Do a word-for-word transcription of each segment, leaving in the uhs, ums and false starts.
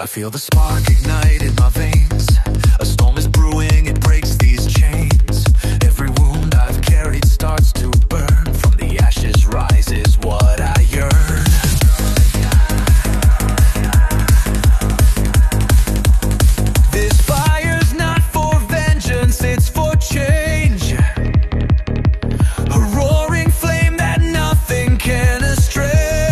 I feel the spark ignite in my veins. A storm is brewing, it breaks these chains. Every wound I've carried starts to burn. From the ashes rises what I yearn. This fire's not for vengeance, it's for change. A roaring flame that nothing can estrange.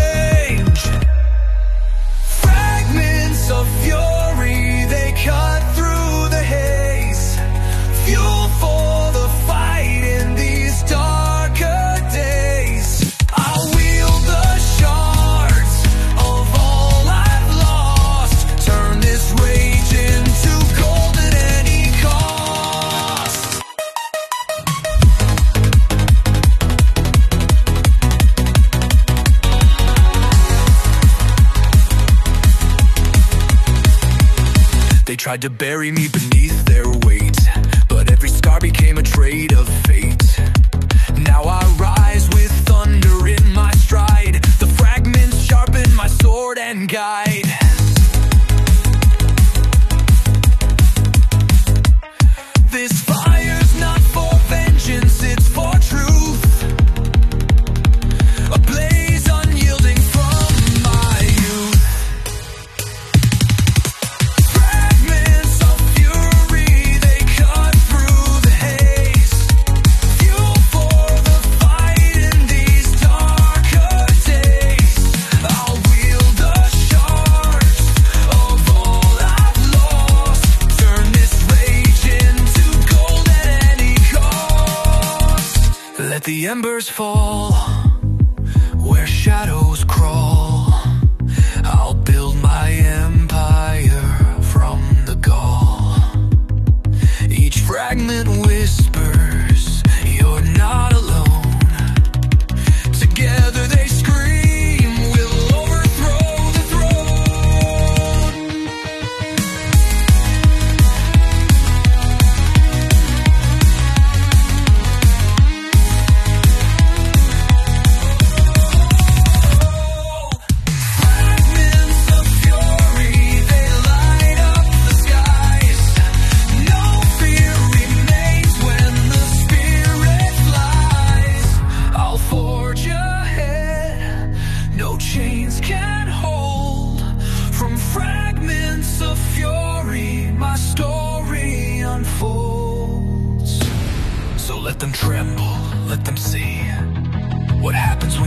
Fragments of fury, they cut through the haze. Fuel for the fight in these darker days. I'll wield the shards of all I've lost. Turn this rage into gold at any cost. They tried to bury me beneath their weight, but every scar became a trade of fate. Now I rise with thunder in my stride. The fragments sharpen my sword and guide. This fire's not for vengeance, it's for truth. A blaze unyielding from my youth. Fragments of fury, they cut through the haze. Fuel for the fight in these darker days. I'll wield the shards of all I've lost. Turn this rage into gold at any cost. Let the embers fall where shadows crawl. I'll build my empire from the gall. Each fragment whispers, you're not alone. Together they scream, we'll overthrow the throne. Fragments of fury, they light up the skies. No fear remains when the spirit flies. I'll forge ahead, no chains can hold. From fragments of fury, my story unfolds. So let them tremble, let them see what happens when